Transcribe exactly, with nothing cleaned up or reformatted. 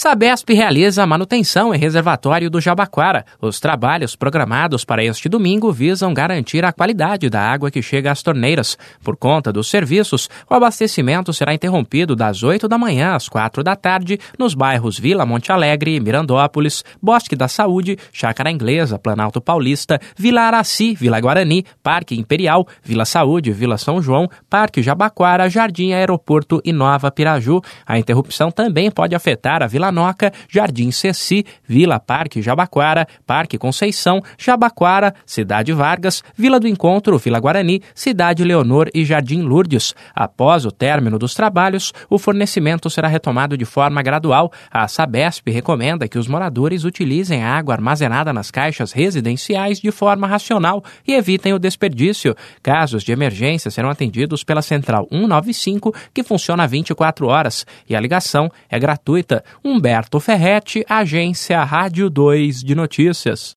Sabesp realiza a manutenção em reservatório do Jabaquara. Os trabalhos programados para este domingo visam garantir a qualidade da água que chega às torneiras. Por conta dos serviços, o abastecimento será interrompido das oito da manhã às quatro da tarde nos bairros Vila Monte Alegre, Mirandópolis, Bosque da Saúde, Chácara Inglesa, Planalto Paulista, Vila Araci, Vila Guarani, Parque Imperial, Vila Saúde, Vila São João, Parque Jabaquara, Jardim Aeroporto e Nova Piraju. A interrupção também pode afetar a Vila Noca, Jardim Ceci, Vila Parque Jabaquara, Parque Conceição, Jabaquara, Cidade Vargas, Vila do Encontro, Vila Guarani, Cidade Leonor e Jardim Lourdes. Após o término dos trabalhos, o fornecimento será retomado de forma gradual. A Sabesp recomenda que os moradores utilizem a água armazenada nas caixas residenciais de forma racional e evitem o desperdício. Casos de emergência serão atendidos pela Central cento e noventa e cinco, que funciona vinte e quatro horas, e a ligação é gratuita. Humberto Ferretti, Agência Rádio dois de Notícias.